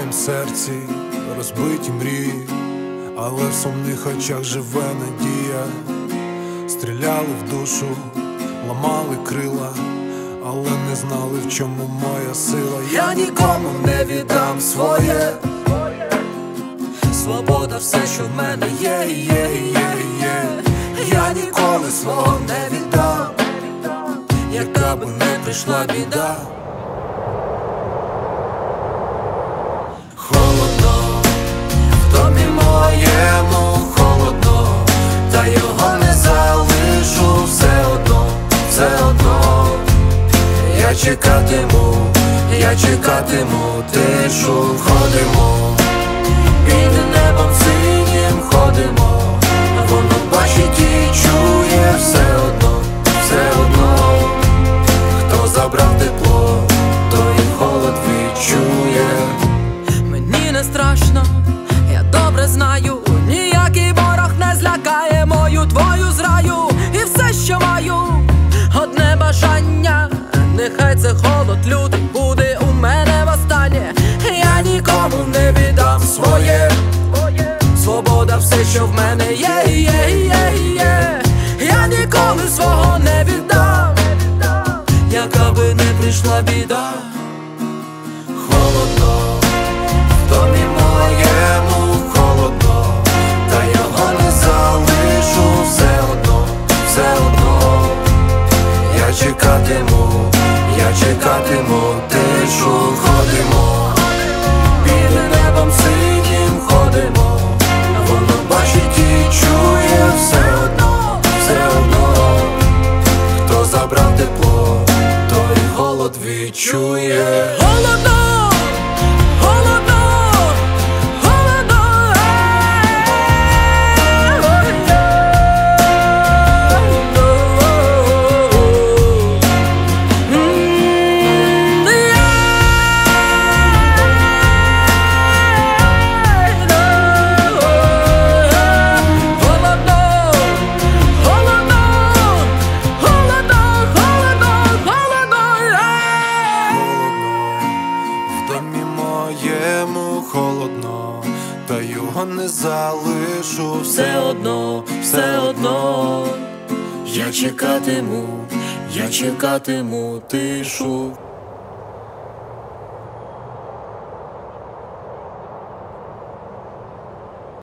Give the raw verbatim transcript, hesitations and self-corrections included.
моїм серці розбиті мрії, але в сумних очах живе надія. Стріляли в душу, ламали крила, але не знали, в чому моя сила. Я нікому не віддам своє. Свобода все, що в мене є, є, є, є. Я ніколи свого не віддам, яка би не прийшла біда. Холодно, в домі моєму холодно, та його не залишу все одно, все одно. Я чекатиму, я чекатиму тишу. Ходимо, під небом синім ходимо, воно бачить і чує все одно, все одно. Хто забрав тепло, той холод відчує. Мені не страшно, я добре знаю, ніякий ворог не злякає мою твою зраю. І все, що маю, одне бажання, нехай це холод лютий буде у мене востаннє. Я нікому не віддам своє. Свобода все, що в мене є, є, є, є. Я ніколи свого не віддам, яка би не прийшла біда. Холодно, в домі моєму холодно, та його не залишу все одно, все одно. Я чекатиму, я чекатиму тишу. Ходимо, під небом синім ходимо, воно бачить і чує все одно, все одно. Хто забрав тепло, той холод відчує. Холодно, холодно, холодно, Моєму холодно, та його не залишу все одно, все одно. Я чекатиму, я чекатиму тишу.